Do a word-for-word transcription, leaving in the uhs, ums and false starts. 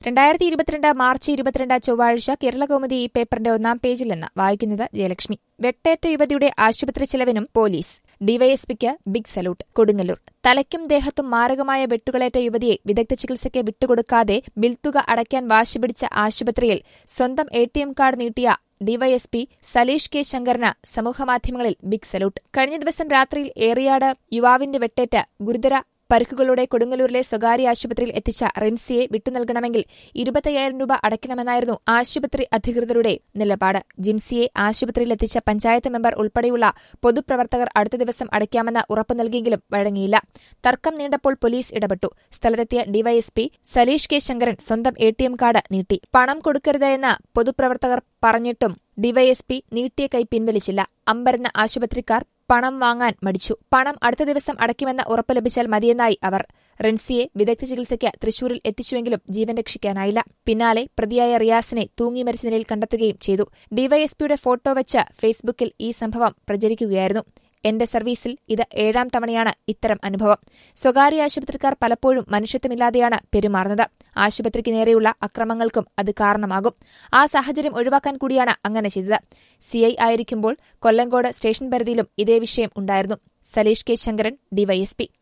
രണ്ടായിരത്തി ഇരുപത്തിരണ്ട് മാർച്ച് ഇരുപത്തിരണ്ട് ചൊവ്വാഴ്ച കേരളകൗമുദി ഈ പേപ്പറിന്റെ ഒന്നാം പേജിൽ നിന്ന് വായിക്കുന്നത് ജയലക്ഷ്മി. വെട്ടേറ്റ യുവതിയുടെ ആശുപത്രി ചെലവിനും പോലീസ്. ഡിവൈഎസ്പിക്ക് ബിഗ് സല്യൂട്ട്. കൊടുങ്ങല്ലൂർ. തലയ്ക്കും ദേഹത്തും മാരകമായ വെട്ടുകളേറ്റ യുവതിയെ വിദഗ്ധ ചികിത്സയ്ക്ക് വിട്ടുകൊടുക്കാതെ ബിൽത്തുക അടയ്ക്കാൻ വാശിപിടിച്ച ആശുപത്രിയിൽ സ്വന്തം എ ടി എം കാർഡ് നീട്ടിയ ഡിവൈഎസ്പി സലീഷ് കെ ശങ്കറിന് സമൂഹമാധ്യമങ്ങളിൽ ബിഗ് സല്യൂട്ട്. കഴിഞ്ഞ ദിവസം രാത്രിയിൽ ഏറിയാട് യുവാവിന്റെ വെട്ടേറ്റ് ഗുരുതര പരുക്കുകളോടെ കൊടുങ്ങല്ലൂരിലെ സ്വകാര്യ ആശുപത്രിയിൽ എത്തിച്ച റിൻസിയെ വിട്ടുനൽകണമെങ്കിൽ ഇരുപത്തയ്യായിരം രൂപ അടയ്ക്കണമെന്നായിരുന്നു ആശുപത്രി അധികൃതരുടെ നിലപാട്. ജിൻസിയെ ആശുപത്രിയിൽ എത്തിച്ച പഞ്ചായത്ത് മെമ്പർ ഉൾപ്പെടെയുള്ള പൊതുപ്രവർത്തകർ അടുത്ത ദിവസം അടയ്ക്കാമെന്ന് ഉറപ്പു നൽകിയെങ്കിലും വഴങ്ങിയില്ല. തർക്കം നീണ്ടപ്പോൾ പോലീസ് ഇടപെട്ടു. സ്ഥലത്തെത്തിയ ഡിവൈഎസ്പി സലീഷ് കെ ശങ്കരൻ സ്വന്തം എ ടി എം കാർഡ് നീട്ടി. പണം കൊടുക്കരുത് എന്ന് പൊതുപ്രവർത്തകർ പറഞ്ഞിട്ടും ഡിവൈഎസ്പി നീട്ടിയ കൈ പിൻവലിച്ചില്ല. അമ്പരന്ന ആശുപത്രിക്കാർ പണം വാങ്ങാൻ മടിച്ചു. പണം അടുത്ത ദിവസം അടയ്ക്കുമെന്ന് ഉറപ്പ് ലഭിച്ചാൽ മതിയെന്നായി അവർ. റിൻസിയെ വിദഗ്ധ ചികിത്സയ്ക്ക് തൃശൂരിൽ എത്തിച്ചുവെങ്കിലും ജീവൻ രക്ഷിക്കാനായില്ല. പിന്നാലെ പ്രതിയായ റിയാസിനെ തൂങ്ങി മരിച്ച നിലയിൽ കണ്ടെത്തുകയും ചെയ്തു. ഡിവൈഎസ്പിയുടെ ഫോട്ടോ വെച്ച് ഫേസ്ബുക്കിൽ ഈ സംഭവം പ്രചരിക്കുകയായിരുന്നു. എന്റെ സർവീസിൽ ഇത് ഏഴാം തവണയാണ് ഇത്തരം അനുഭവം. സ്വകാര്യ ആശുപത്രിക്കാർ പലപ്പോഴും മനുഷ്യത്വമില്ലാതെയാണ് പെരുമാറുന്നത്. ആശുപത്രിക്ക് നേരെയുള്ള അക്രമങ്ങൾക്കും അത് കാരണമാകും. ആ സാഹചര്യം ഒഴിവാക്കാൻ കൂടിയാണ് അങ്ങനെ ചെയ്തത്. സിഐ ആയിരിക്കുമ്പോൾ കൊല്ലങ്കോട് സ്റ്റേഷൻ പരിധിയിലും ഇതേ വിഷയം ഉണ്ടായിരുന്നു. Saleesh K Shankaran, DYSP.